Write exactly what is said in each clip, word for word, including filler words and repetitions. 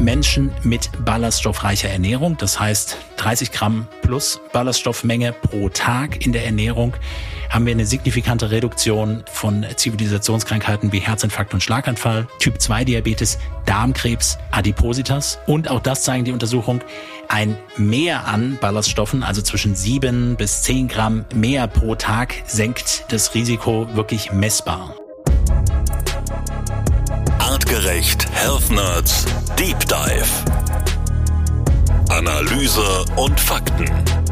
Menschen mit ballaststoffreicher Ernährung, das heißt dreißig Gramm plus Ballaststoffmenge pro Tag in der Ernährung, haben wir eine signifikante Reduktion von Zivilisationskrankheiten wie Herzinfarkt und Schlaganfall, Typ zwei Diabetes, Darmkrebs, Adipositas. Und auch das zeigen die Untersuchungen, ein Mehr an Ballaststoffen, also zwischen sieben bis zehn Gramm mehr pro Tag, senkt das Risiko wirklich messbar. Artgerecht Health Nerds Deep Dive. Analyse und Fakten.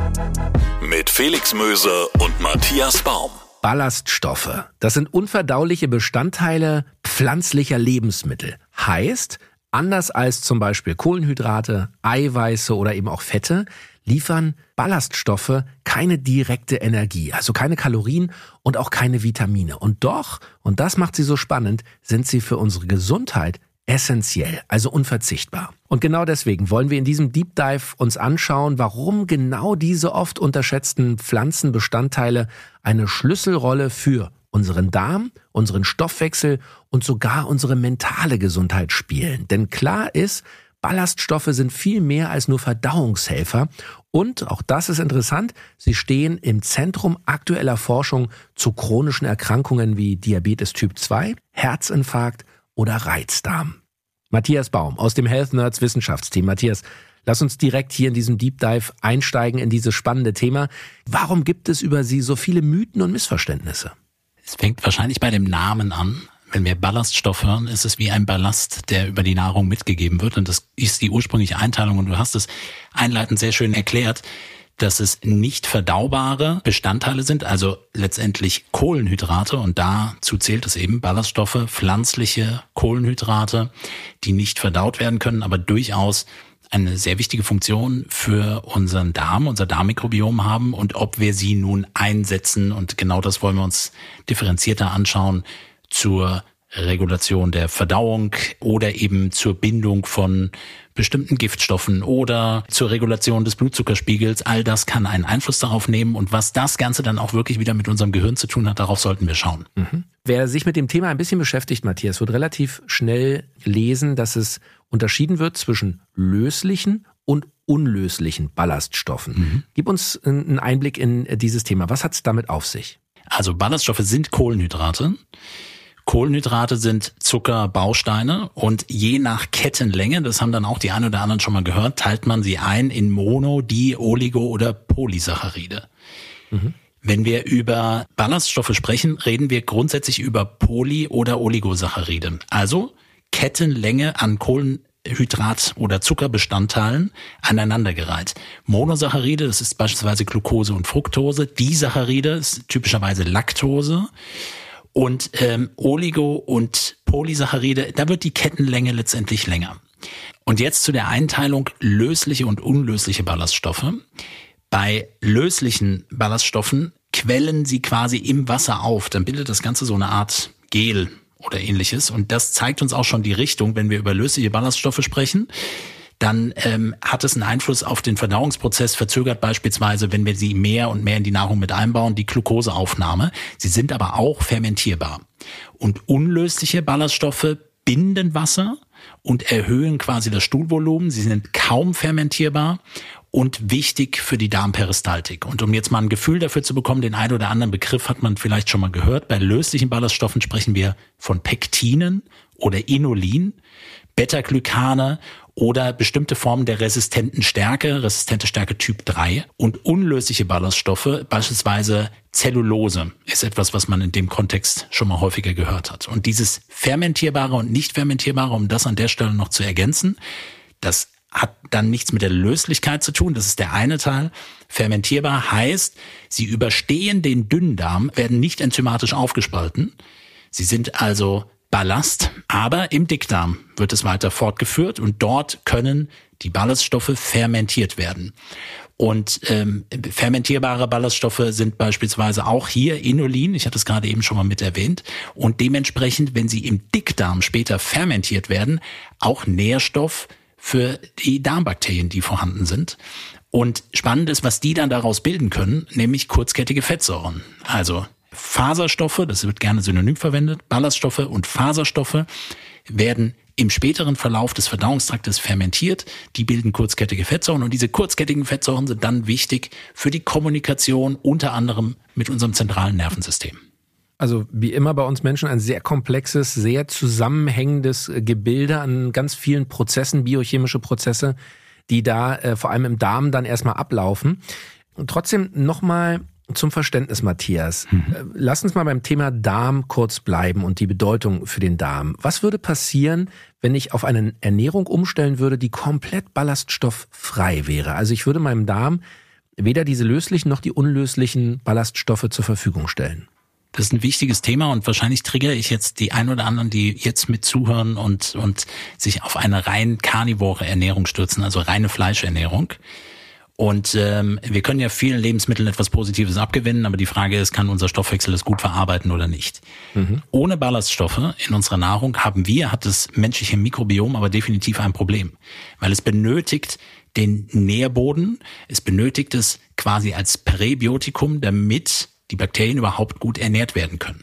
Mit Felix Möse und Matthias Baum. Ballaststoffe, das sind unverdauliche Bestandteile pflanzlicher Lebensmittel. Heißt, anders als zum Beispiel Kohlenhydrate, Eiweiße oder eben auch Fette, liefern Ballaststoffe keine direkte Energie, also keine Kalorien und auch keine Vitamine. Und doch, und das macht sie so spannend, sind sie für unsere Gesundheit essentiell, also unverzichtbar. Und genau deswegen wollen wir in diesem Deep Dive uns anschauen, warum genau diese oft unterschätzten Pflanzenbestandteile eine Schlüsselrolle für unseren Darm, unseren Stoffwechsel und sogar unsere mentale Gesundheit spielen. Denn klar ist, Ballaststoffe sind viel mehr als nur Verdauungshelfer und, auch das ist interessant, sie stehen im Zentrum aktueller Forschung zu chronischen Erkrankungen wie Diabetes Typ zwei, Herzinfarkt oder Reizdarm. Matthias Baum aus dem Health Nerds Wissenschaftsteam. Matthias, lass uns direkt hier in diesem Deep Dive einsteigen in dieses spannende Thema. Warum gibt es über sie so viele Mythen und Missverständnisse? Es fängt wahrscheinlich bei dem Namen an. Wenn wir Ballaststoff hören, ist es wie ein Ballast, der über die Nahrung mitgegeben wird. Und das ist die ursprüngliche Einteilung. Und du hast es einleitend sehr schön erklärt, dass es nicht verdaubare Bestandteile sind, also letztendlich Kohlenhydrate. Und dazu zählt es eben Ballaststoffe, pflanzliche Kohlenhydrate, die nicht verdaut werden können, aber durchaus eine sehr wichtige Funktion für unseren Darm, unser Darmmikrobiom haben. Und ob wir sie nun einsetzen, und genau das wollen wir uns differenzierter anschauen, zur Regulation der Verdauung oder eben zur Bindung von bestimmten Giftstoffen oder zur Regulation des Blutzuckerspiegels. All das kann einen Einfluss darauf nehmen. Und was das Ganze dann auch wirklich wieder mit unserem Gehirn zu tun hat, darauf sollten wir schauen. Mhm. Wer sich mit dem Thema ein bisschen beschäftigt, Matthias, wird relativ schnell lesen, dass es unterschieden wird zwischen löslichen und unlöslichen Ballaststoffen. Mhm. Gib uns einen Einblick in dieses Thema. Was hat es damit auf sich? Also Ballaststoffe sind Kohlenhydrate. Kohlenhydrate sind Zuckerbausteine und je nach Kettenlänge, das haben dann auch die einen oder anderen schon mal gehört, teilt man sie ein in Mono-, Di-, Oligo- oder Polysaccharide. Mhm. Wenn wir über Ballaststoffe sprechen, reden wir grundsätzlich über Poly- oder Oligosaccharide. Also Kettenlänge an Kohlenhydrat- oder Zuckerbestandteilen aneinandergereiht. Monosaccharide, das ist beispielsweise Glucose und Fructose. Disaccharide ist typischerweise Laktose. Und ähm, Oligo- und Polysaccharide, da wird die Kettenlänge letztendlich länger. Und jetzt zu der Einteilung lösliche und unlösliche Ballaststoffe. Bei löslichen Ballaststoffen quellen sie quasi im Wasser auf. Dann bildet das Ganze so eine Art Gel oder ähnliches. Und das zeigt uns auch schon die Richtung, wenn wir über lösliche Ballaststoffe sprechen. Dann ähm, hat es einen Einfluss auf den Verdauungsprozess, verzögert beispielsweise, wenn wir sie mehr und mehr in die Nahrung mit einbauen, die Glukoseaufnahme. Sie sind aber auch fermentierbar. Und unlösliche Ballaststoffe binden Wasser und erhöhen quasi das Stuhlvolumen. Sie sind kaum fermentierbar und wichtig für die Darmperistaltik. Und um jetzt mal ein Gefühl dafür zu bekommen, den einen oder anderen Begriff hat man vielleicht schon mal gehört. Bei löslichen Ballaststoffen sprechen wir von Pektinen oder Inulin, Beta-Glykane oder bestimmte Formen der resistenten Stärke, resistente Stärke Typ drei. Und unlösliche Ballaststoffe, beispielsweise Zellulose, ist etwas, was man in dem Kontext schon mal häufiger gehört hat. Und dieses fermentierbare und nicht fermentierbare, um das an der Stelle noch zu ergänzen, das hat dann nichts mit der Löslichkeit zu tun. Das ist der eine Teil. Fermentierbar heißt, sie überstehen den Dünndarm, werden nicht enzymatisch aufgespalten. Sie sind also Ballast, aber im Dickdarm wird es weiter fortgeführt und dort können die Ballaststoffe fermentiert werden. Und ähm, fermentierbare Ballaststoffe sind beispielsweise auch hier Inulin, ich hatte es gerade eben schon mal mit erwähnt, und dementsprechend, wenn sie im Dickdarm später fermentiert werden, auch Nährstoff für die Darmbakterien, die vorhanden sind. Und spannend ist, was die dann daraus bilden können, nämlich kurzkettige Fettsäuren. Also Faserstoffe, das wird gerne synonym verwendet, Ballaststoffe und Faserstoffe werden im späteren Verlauf des Verdauungstraktes fermentiert. Die bilden kurzkettige Fettsäuren und diese kurzkettigen Fettsäuren sind dann wichtig für die Kommunikation unter anderem mit unserem zentralen Nervensystem. Also wie immer bei uns Menschen ein sehr komplexes, sehr zusammenhängendes Gebilde an ganz vielen Prozessen, biochemische Prozesse, die da äh, vor allem im Darm dann erstmal ablaufen. Und trotzdem nochmal zum Verständnis, Matthias. Mhm. Äh, lass uns mal beim Thema Darm kurz bleiben und die Bedeutung für den Darm. Was würde passieren, wenn ich auf eine Ernährung umstellen würde, die komplett ballaststofffrei wäre? Also ich würde meinem Darm weder diese löslichen noch die unlöslichen Ballaststoffe zur Verfügung stellen. Das ist ein wichtiges Thema und wahrscheinlich triggere ich jetzt die ein oder anderen, die jetzt mit zuhören und und sich auf eine rein karnivore Ernährung stürzen, also reine Fleischernährung. Und ähm, wir können ja vielen Lebensmitteln etwas Positives abgewinnen, aber die Frage ist, kann unser Stoffwechsel das gut verarbeiten oder nicht? Mhm. Ohne Ballaststoffe in unserer Nahrung haben wir, hat das menschliche Mikrobiom aber definitiv ein Problem, weil es benötigt den Nährboden, es benötigt es quasi als Präbiotikum, damit die Bakterien überhaupt gut ernährt werden können.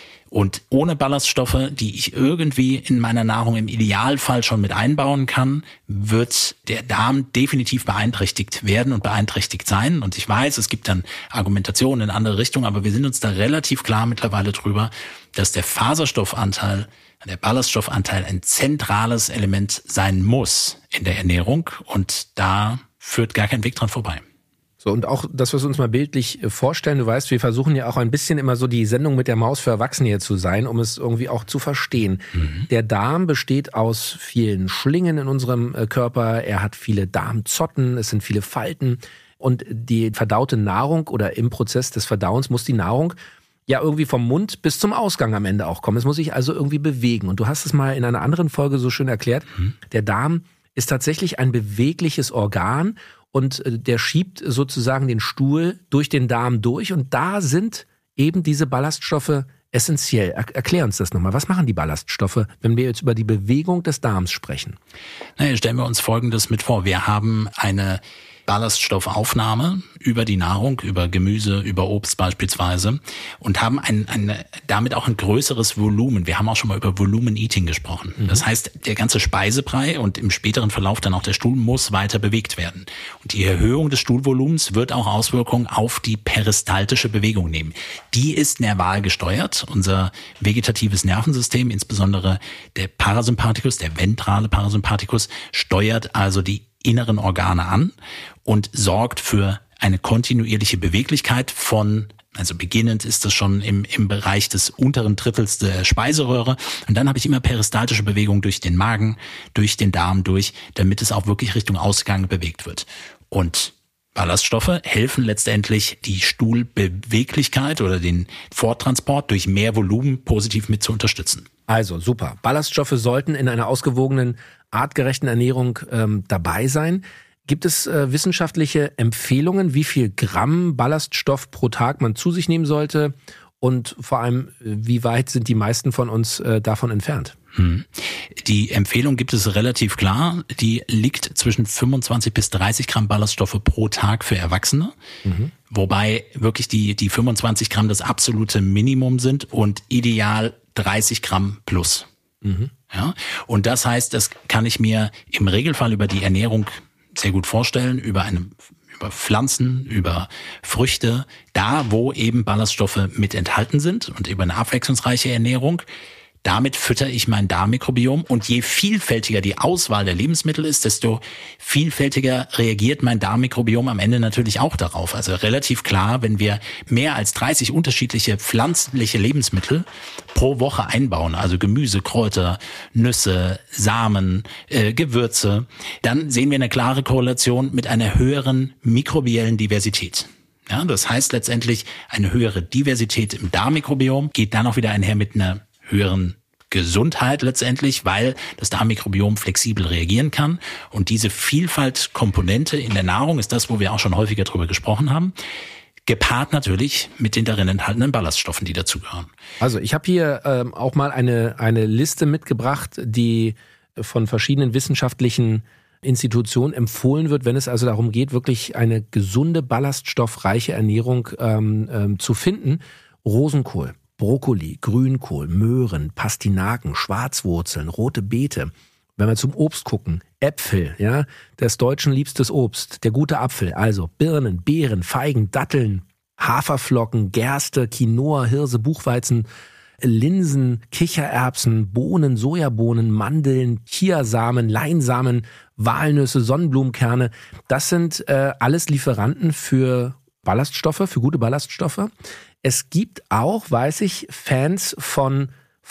Und ohne Ballaststoffe, die ich irgendwie in meiner Nahrung im Idealfall schon mit einbauen kann, wird der Darm definitiv beeinträchtigt werden und beeinträchtigt sein. Und ich weiß, es gibt dann Argumentationen in andere Richtungen, aber wir sind uns da relativ klar mittlerweile drüber, dass der Faserstoffanteil, der Ballaststoffanteil ein zentrales Element sein muss in der Ernährung. Und da führt gar kein Weg dran vorbei. So, und auch das, was wir uns mal bildlich vorstellen, du weißt, wir versuchen ja auch ein bisschen immer so die Sendung mit der Maus für Erwachsene hier zu sein, um es irgendwie auch zu verstehen. Mhm. Der Darm besteht aus vielen Schlingen in unserem Körper, er hat viele Darmzotten, es sind viele Falten und die verdaute Nahrung oder im Prozess des Verdauens muss die Nahrung ja irgendwie vom Mund bis zum Ausgang am Ende auch kommen. Es muss sich also irgendwie bewegen. Und du hast es mal in einer anderen Folge so schön erklärt, mhm. der Darm ist tatsächlich ein bewegliches Organ und der schiebt sozusagen den Stuhl durch den Darm durch und da sind eben diese Ballaststoffe essentiell. Er- erklär uns das nochmal. Was machen die Ballaststoffe, wenn wir jetzt über die Bewegung des Darms sprechen? Naja, stellen wir uns Folgendes mit vor. Wir haben eine Ballaststoffaufnahme über die Nahrung, über Gemüse, über Obst beispielsweise und haben ein, ein, damit auch ein größeres Volumen. Wir haben auch schon mal über Volumen-Eating gesprochen. Mhm. Das heißt, der ganze Speisebrei und im späteren Verlauf dann auch der Stuhl muss weiter bewegt werden. Und die Erhöhung des Stuhlvolumens wird auch Auswirkungen auf die peristaltische Bewegung nehmen. Die ist nerval gesteuert. Unser vegetatives Nervensystem, insbesondere der Parasympathikus, der ventrale Parasympathikus, steuert also die inneren Organe an und sorgt für eine kontinuierliche Beweglichkeit von, also beginnend ist das schon im, im Bereich des unteren Drittels der Speiseröhre und dann habe ich immer peristaltische Bewegung durch den Magen, durch den Darm durch, damit es auch wirklich Richtung Ausgang bewegt wird. Und Ballaststoffe helfen letztendlich, die Stuhlbeweglichkeit oder den Forttransport durch mehr Volumen positiv mit zu unterstützen. Also super. Ballaststoffe sollten in einer ausgewogenen, artgerechten Ernährung ähm, dabei sein. Gibt es äh, wissenschaftliche Empfehlungen, wie viel Gramm Ballaststoff pro Tag man zu sich nehmen sollte? Und vor allem, wie weit sind die meisten von uns äh, davon entfernt? Hm. Die Empfehlung gibt es relativ klar. Die liegt zwischen fünfundzwanzig bis dreißig Gramm Ballaststoffe pro Tag für Erwachsene. Mhm. Wobei wirklich die, die fünfundzwanzig Gramm das absolute Minimum sind und ideal dreißig Gramm plus. Mhm. Ja, und das heißt, das kann ich mir im Regelfall über die Ernährung sehr gut vorstellen, über eine, über Pflanzen, über Früchte, da wo eben Ballaststoffe mit enthalten sind und über eine abwechslungsreiche Ernährung. Damit fütter ich mein Darmmikrobiom und je vielfältiger die Auswahl der Lebensmittel ist, desto vielfältiger reagiert mein Darmmikrobiom am Ende natürlich auch darauf. Also relativ klar, wenn wir mehr als dreißig unterschiedliche pflanzliche Lebensmittel pro Woche einbauen, also Gemüse, Kräuter, Nüsse, Samen, äh, Gewürze, dann sehen wir eine klare Korrelation mit einer höheren mikrobiellen Diversität. Ja, das heißt letztendlich, eine höhere Diversität im Darmmikrobiom geht dann auch wieder einher mit einer höheren Gesundheit letztendlich, weil das Darmmikrobiom flexibel reagieren kann. Und diese Vielfaltkomponente in der Nahrung ist das, wo wir auch schon häufiger drüber gesprochen haben, gepaart natürlich mit den darin enthaltenen Ballaststoffen, die dazugehören. Also ich habe hier ähm, auch mal eine, eine Liste mitgebracht, die von verschiedenen wissenschaftlichen Institutionen empfohlen wird, wenn es also darum geht, wirklich eine gesunde, ballaststoffreiche Ernährung ähm, ähm, zu finden. Rosenkohl, Brokkoli, Grünkohl, Möhren, Pastinaken, Schwarzwurzeln, rote Beete, Wenn wir zum Obst gucken, Äpfel, ja, des Deutschen liebstes Obst, der gute Apfel, also Birnen, Beeren, Feigen, Datteln, Haferflocken, Gerste, Quinoa, Hirse, Buchweizen, Linsen, Kichererbsen, Bohnen, Sojabohnen, Mandeln, Chiasamen, Leinsamen, Walnüsse, Sonnenblumenkerne. Das sind äh, alles Lieferanten für Ballaststoffe, für gute Ballaststoffe. Es gibt auch, weiß ich, Fans von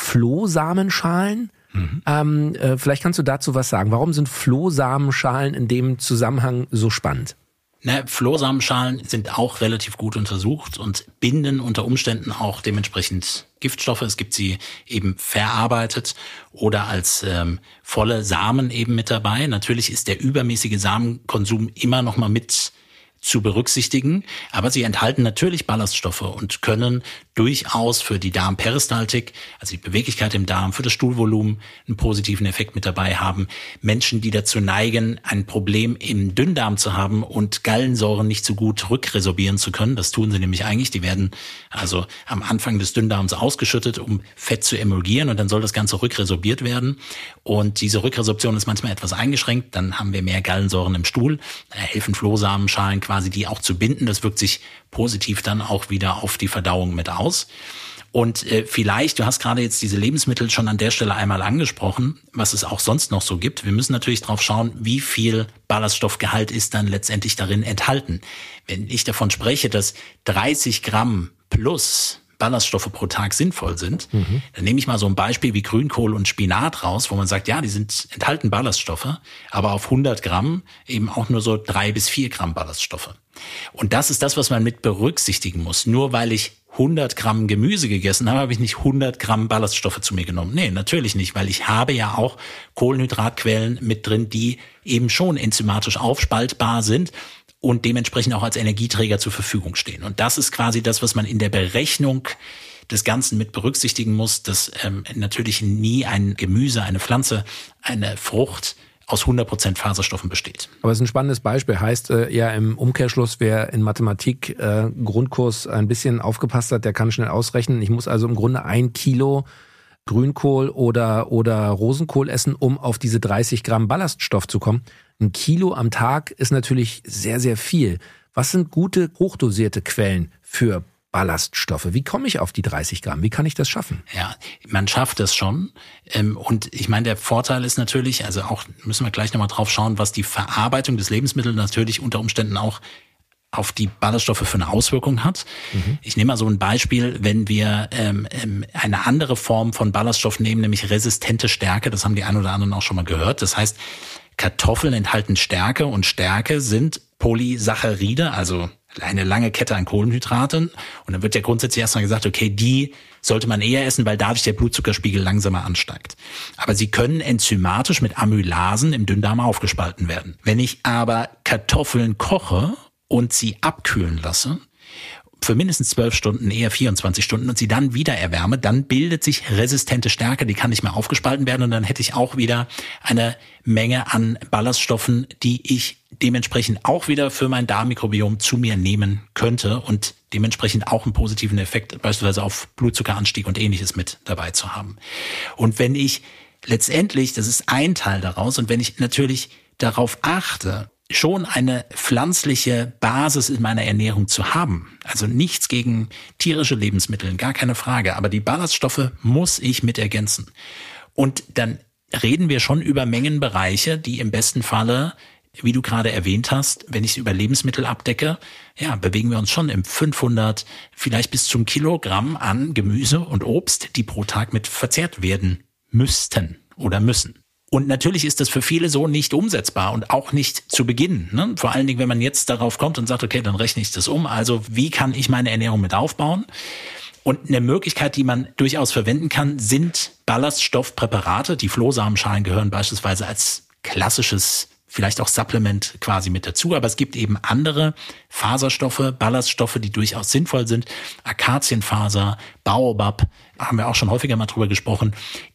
Flohsamenschalen. Mhm. Ähm, äh, vielleicht kannst du dazu was sagen. Warum sind Flohsamenschalen in dem Zusammenhang so spannend? Ne, Flohsamenschalen sind auch relativ gut untersucht und binden unter Umständen auch dementsprechend Giftstoffe. Es gibt sie eben verarbeitet oder als ähm, volle Samen eben mit dabei. Natürlich ist der übermäßige Samenkonsum immer noch mal mit zu berücksichtigen, aber sie enthalten natürlich Ballaststoffe und können durchaus für die Darmperistaltik, also die Beweglichkeit im Darm, für das Stuhlvolumen einen positiven Effekt mit dabei haben. Menschen, die dazu neigen, ein Problem im Dünndarm zu haben und Gallensäuren nicht so gut rückresorbieren zu können, das tun sie nämlich eigentlich, die werden also am Anfang des Dünndarms ausgeschüttet, um Fett zu emulgieren und dann soll das Ganze rückresorbiert werden und diese Rückresorption ist manchmal etwas eingeschränkt, dann haben wir mehr Gallensäuren im Stuhl, da helfen Flohsamenschalen quasi die auch zu binden, das wirkt sich positiv dann auch wieder auf die Verdauung mit aus. Und äh, vielleicht, du hast gerade jetzt diese Lebensmittel schon an der Stelle einmal angesprochen, was es auch sonst noch so gibt. Wir müssen natürlich drauf schauen, wie viel Ballaststoffgehalt ist dann letztendlich darin enthalten. Wenn ich davon spreche, dass dreißig Gramm plus Ballaststoffe pro Tag sinnvoll sind, mhm. dann nehme ich mal so ein Beispiel wie Grünkohl und Spinat raus, wo man sagt, ja, die sind enthalten Ballaststoffe, aber auf hundert Gramm eben auch nur so drei bis vier Gramm Ballaststoffe. Und das ist das, was man mit berücksichtigen muss. Nur weil ich hundert Gramm Gemüse gegessen habe, habe ich nicht hundert Gramm Ballaststoffe zu mir genommen. Nee, natürlich nicht, weil ich habe ja auch Kohlenhydratquellen mit drin, die eben schon enzymatisch aufspaltbar sind und dementsprechend auch als Energieträger zur Verfügung stehen. Und das ist quasi das, was man in der Berechnung des Ganzen mit berücksichtigen muss, dass ähm, natürlich nie ein Gemüse, eine Pflanze, eine Frucht aus hundert Prozent Faserstoffen besteht. Aber es ist ein spannendes Beispiel. Heißt äh, ja im Umkehrschluss, wer in Mathematik äh, Grundkurs ein bisschen aufgepasst hat, der kann schnell ausrechnen. Ich muss also im Grunde ein Kilo Grünkohl oder, oder Rosenkohl essen, um auf diese dreißig Gramm Ballaststoff zu kommen. Ein Kilo am Tag ist natürlich sehr, sehr viel. Was sind gute, hochdosierte Quellen für Ballaststoffe? Wie komme ich auf die dreißig Gramm? Wie kann ich das schaffen? Ja, man schafft das schon. Und ich meine, der Vorteil ist natürlich, also auch müssen wir gleich nochmal drauf schauen, was die Verarbeitung des Lebensmittels natürlich unter Umständen auch auf die Ballaststoffe für eine Auswirkung hat. Mhm. Ich nehme mal so ein Beispiel, wenn wir ähm, eine andere Form von Ballaststoff nehmen, nämlich resistente Stärke, das haben die einen oder anderen auch schon mal gehört. Das heißt, Kartoffeln enthalten Stärke und Stärke sind Polysaccharide, also eine lange Kette an Kohlenhydraten. Und dann wird ja grundsätzlich erstmal gesagt, okay, die sollte man eher essen, weil dadurch der Blutzuckerspiegel langsamer ansteigt. Aber sie können enzymatisch mit Amylasen im Dünndarm aufgespalten werden. Wenn ich aber Kartoffeln koche und sie abkühlen lasse, für mindestens zwölf Stunden, eher vierundzwanzig Stunden und sie dann wieder erwärme, dann bildet sich resistente Stärke, die kann nicht mehr aufgespalten werden und dann hätte ich auch wieder eine Menge an Ballaststoffen, die ich dementsprechend auch wieder für mein Darmmikrobiom zu mir nehmen könnte und dementsprechend auch einen positiven Effekt beispielsweise auf Blutzuckeranstieg und ähnliches mit dabei zu haben. Und wenn ich letztendlich, das ist ein Teil daraus, und wenn ich natürlich darauf achte, schon eine pflanzliche Basis in meiner Ernährung zu haben. Also nichts gegen tierische Lebensmittel, gar keine Frage. Aber die Ballaststoffe muss ich mit ergänzen. Und dann reden wir schon über Mengenbereiche, die im besten Falle, wie du gerade erwähnt hast, wenn ich es über Lebensmittel abdecke, ja, bewegen wir uns schon im fünfhundert, vielleicht bis zum Kilogramm an Gemüse und Obst, die pro Tag mit verzehrt werden müssten oder müssen. Und natürlich ist das für viele so nicht umsetzbar und auch nicht zu Beginn. Ne? Vor allen Dingen, wenn man jetzt darauf kommt und sagt, okay, dann rechne ich das um. Also wie kann ich meine Ernährung mit aufbauen? Und eine Möglichkeit, die man durchaus verwenden kann, sind Ballaststoffpräparate. Die Flohsamenschalen gehören beispielsweise als klassisches, vielleicht auch Supplement quasi mit dazu. Aber es gibt eben andere Faserstoffe, Ballaststoffe, die durchaus sinnvoll sind. Akazienfaser, Baobab, haben wir auch schon häufiger mal drüber gesprochen.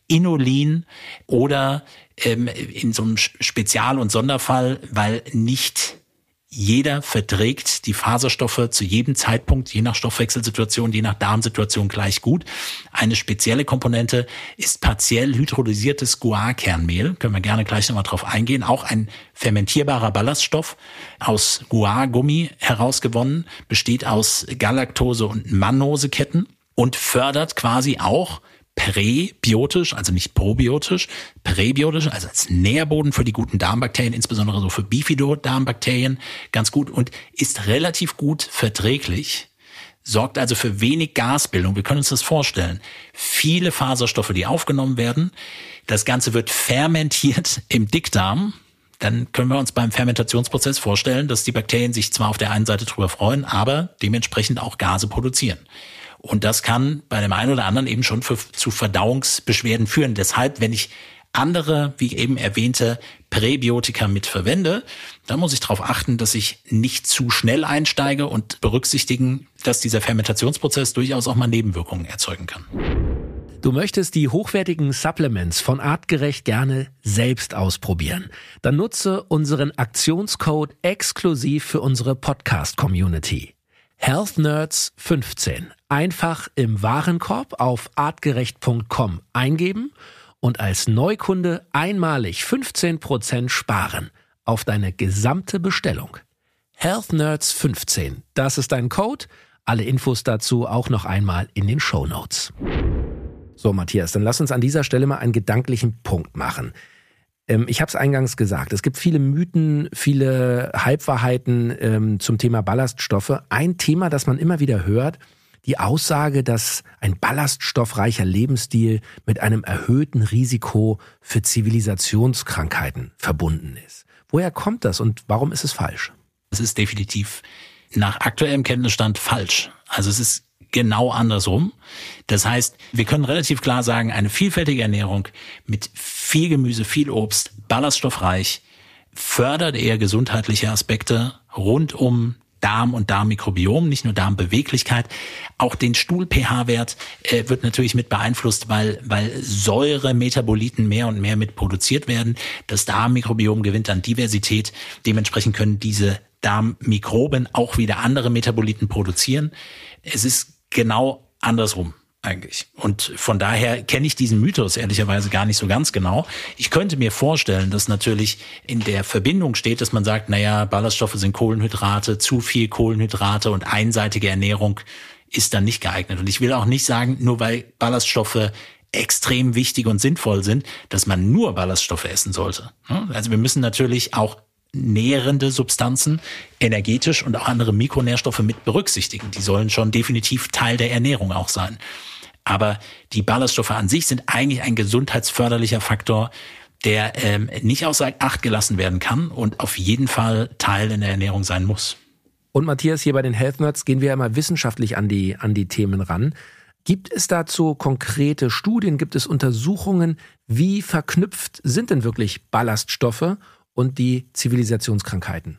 Inulin oder ähm, in so einem Spezial- und Sonderfall, weil nicht jeder verträgt die Faserstoffe zu jedem Zeitpunkt, je nach Stoffwechselsituation, je nach Darmsituation gleich gut. Eine spezielle Komponente ist partiell hydrolysiertes Guarkernmehl. Können wir gerne gleich nochmal drauf eingehen. Auch ein fermentierbarer Ballaststoff aus Guargummi herausgewonnen, besteht aus Galaktose- und Mannoseketten und fördert quasi auch präbiotisch, also nicht probiotisch, präbiotisch, also als Nährboden für die guten Darmbakterien, insbesondere so für Bifido-Darmbakterien, ganz gut und ist relativ gut verträglich, sorgt also für wenig Gasbildung. Wir können uns das vorstellen. Viele Faserstoffe, die aufgenommen werden, das Ganze wird fermentiert im Dickdarm. Dann können wir uns beim Fermentationsprozess vorstellen, dass die Bakterien sich zwar auf der einen Seite drüber freuen, aber dementsprechend auch Gase produzieren. Und das kann bei dem einen oder anderen eben schon für, zu Verdauungsbeschwerden führen. Deshalb, wenn ich andere, wie eben erwähnte, Präbiotika mit verwende, dann muss ich darauf achten, dass ich nicht zu schnell einsteige und berücksichtigen, dass dieser Fermentationsprozess durchaus auch mal Nebenwirkungen erzeugen kann. Du möchtest die hochwertigen Supplements von Artgerecht gerne selbst ausprobieren? Dann nutze unseren Aktionscode exklusiv für unsere Podcast-Community. Health Nerds fünfzehn. Einfach im Warenkorb auf artgerecht punkt com eingeben und als Neukunde einmalig fünfzehn Prozent sparen auf deine gesamte Bestellung. Health Nerds fünfzehn. Das ist dein Code. Alle Infos dazu auch noch einmal in den Shownotes. So, Matthias, dann lass uns an dieser Stelle mal einen gedanklichen Punkt machen. Ähm, ich habe es eingangs gesagt, es gibt viele Mythen, viele Halbwahrheiten ähm, zum Thema Ballaststoffe. Ein Thema, das man immer wieder hört, die Aussage, dass ein ballaststoffreicher Lebensstil mit einem erhöhten Risiko für Zivilisationskrankheiten verbunden ist. Woher kommt das und warum ist es falsch? Es ist definitiv nach aktuellem Kenntnisstand falsch. Also es ist genau andersrum. Das heißt, wir können relativ klar sagen, eine vielfältige Ernährung mit viel Gemüse, viel Obst, ballaststoffreich, fördert eher gesundheitliche Aspekte rund um Darm und Darmmikrobiom, nicht nur Darmbeweglichkeit. Auch den Stuhl-pH-Wert äh, wird natürlich mit beeinflusst, weil, weil Säure-Metaboliten mehr und mehr mit produziert werden. Das Darmmikrobiom gewinnt an Diversität. Dementsprechend können diese Darmmikroben auch wieder andere Metaboliten produzieren. Es ist genau andersrum eigentlich. Und von daher kenne ich diesen Mythos ehrlicherweise gar nicht so ganz genau. Ich könnte mir vorstellen, dass natürlich in der Verbindung steht, dass man sagt, naja, Ballaststoffe sind Kohlenhydrate, zu viel Kohlenhydrate und einseitige Ernährung ist dann nicht geeignet. Und ich will auch nicht sagen, nur weil Ballaststoffe extrem wichtig und sinnvoll sind, dass man nur Ballaststoffe essen sollte. Also wir müssen natürlich auch nährende Substanzen, energetisch und auch andere Mikronährstoffe mit berücksichtigen. Die sollen schon definitiv Teil der Ernährung auch sein. Aber die Ballaststoffe an sich sind eigentlich ein gesundheitsförderlicher Faktor, der ähm, nicht außer Acht gelassen werden kann und auf jeden Fall Teil in der Ernährung sein muss. Und Matthias, hier bei den Health Nerds gehen wir ja immer wissenschaftlich an die, an die Themen ran. Gibt es dazu konkrete Studien, gibt es Untersuchungen, wie verknüpft sind denn wirklich Ballaststoffe und die Zivilisationskrankheiten?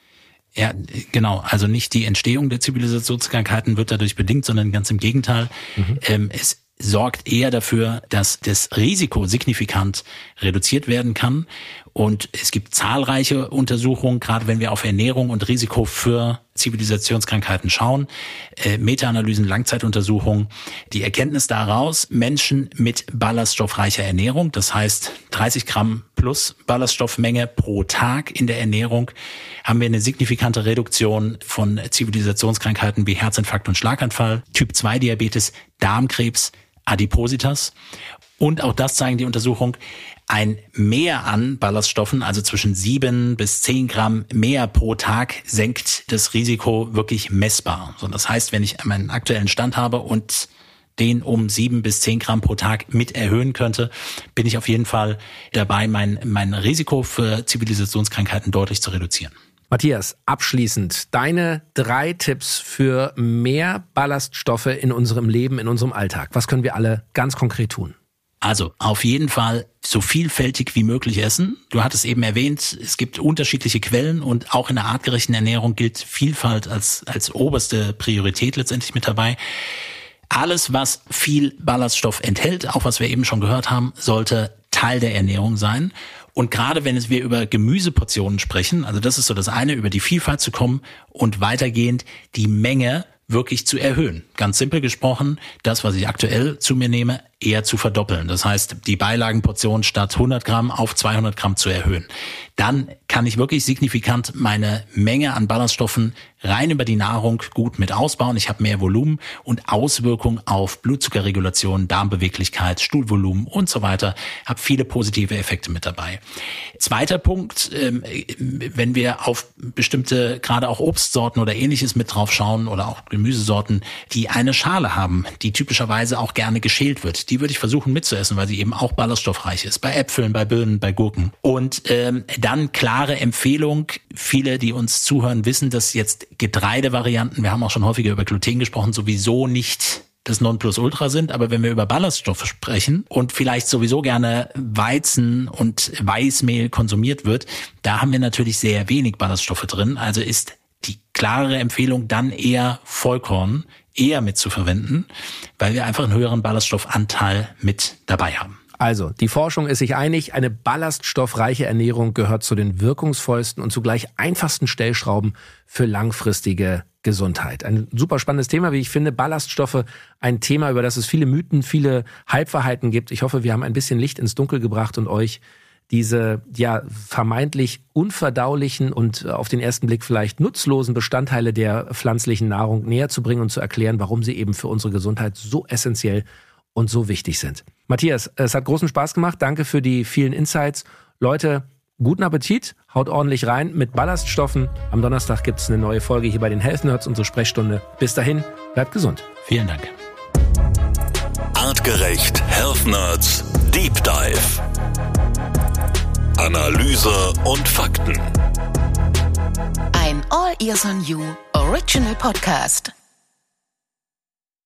Ja, genau. Also nicht die Entstehung der Zivilisationskrankheiten wird dadurch bedingt, sondern ganz im Gegenteil. Mhm. Ähm, es sorgt eher dafür, dass das Risiko signifikant reduziert werden kann. Und es gibt zahlreiche Untersuchungen, gerade wenn wir auf Ernährung und Risiko für Zivilisationskrankheiten schauen, äh, Meta-Analysen, Langzeituntersuchungen. Die Erkenntnis daraus, Menschen mit ballaststoffreicher Ernährung, das heißt dreißig Gramm plus Ballaststoffmenge pro Tag in der Ernährung, haben wir eine signifikante Reduktion von Zivilisationskrankheiten wie Herzinfarkt und Schlaganfall, Typ zwei Diabetes, Darmkrebs, Adipositas. Und auch das zeigen die Untersuchungen, ein Mehr an Ballaststoffen, also zwischen sieben bis zehn Gramm mehr pro Tag, senkt das Risiko wirklich messbar. So, das heißt, wenn ich meinen aktuellen Stand habe und den um sieben bis zehn Gramm pro Tag mit erhöhen könnte, bin ich auf jeden Fall dabei, mein, mein Risiko für Zivilisationskrankheiten deutlich zu reduzieren. Matthias, abschließend deine drei Tipps für mehr Ballaststoffe in unserem Leben, in unserem Alltag. Was können wir alle ganz konkret tun? Also auf jeden Fall so vielfältig wie möglich essen. Du hattest eben erwähnt, es gibt unterschiedliche Quellen und auch in der artgerechten Ernährung gilt Vielfalt als, als oberste Priorität letztendlich mit dabei. Alles, was viel Ballaststoff enthält, auch was wir eben schon gehört haben, sollte Teil der Ernährung sein. Und gerade wenn es wir über Gemüseportionen sprechen, also das ist so das eine, über die Vielfalt zu kommen und weitergehend die Menge wirklich zu erhöhen. Ganz simpel gesprochen, das, was ich aktuell zu mir nehme, eher zu verdoppeln. Das heißt, die Beilagenportion statt hundert Gramm auf zweihundert Gramm zu erhöhen. Dann kann ich wirklich signifikant meine Menge an Ballaststoffen rein über die Nahrung gut mit ausbauen. Ich habe mehr Volumen und Auswirkungen auf Blutzuckerregulation, Darmbeweglichkeit, Stuhlvolumen und so weiter. Habe viele positive Effekte mit dabei. Zweiter Punkt, wenn wir auf bestimmte, gerade auch Obstsorten oder ähnliches mit drauf schauen oder auch Gemüsesorten, die eine Schale haben, die typischerweise auch gerne geschält wird. Die würde ich versuchen mitzuessen, weil sie eben auch ballaststoffreich ist. Bei Äpfeln, bei Birnen, bei Gurken. Und ähm, dann klare Empfehlung. Viele, die uns zuhören, wissen, dass jetzt Getreidevarianten, wir haben auch schon häufiger über Gluten gesprochen, sowieso nicht das Nonplusultra sind. Aber wenn wir über Ballaststoffe sprechen und vielleicht sowieso gerne Weizen und Weißmehl konsumiert wird, da haben wir natürlich sehr wenig Ballaststoffe drin. Also ist die klare Empfehlung dann eher Vollkorn eher mitzuverwenden, weil wir einfach einen höheren Ballaststoffanteil mit dabei haben. Also, die Forschung ist sich einig, eine ballaststoffreiche Ernährung gehört zu den wirkungsvollsten und zugleich einfachsten Stellschrauben für langfristige Gesundheit. Ein super spannendes Thema, wie ich finde. Ballaststoffe, ein Thema, über das es viele Mythen, viele Halbwahrheiten gibt. Ich hoffe, wir haben ein bisschen Licht ins Dunkel gebracht und euch diese ja vermeintlich unverdaulichen und auf den ersten Blick vielleicht nutzlosen Bestandteile der pflanzlichen Nahrung näher zu bringen und zu erklären, warum sie eben für unsere Gesundheit so essentiell und so wichtig sind. Matthias, es hat großen Spaß gemacht. Danke für die vielen Insights. Leute, guten Appetit, haut ordentlich rein mit Ballaststoffen. Am Donnerstag gibt es eine neue Folge hier bei den Health Nerds, unsere Sprechstunde. Bis dahin, bleibt gesund. Vielen Dank. Artgerecht Health Nerds Deep Dive. Analyse und Fakten. Ein All Ears on You Original Podcast.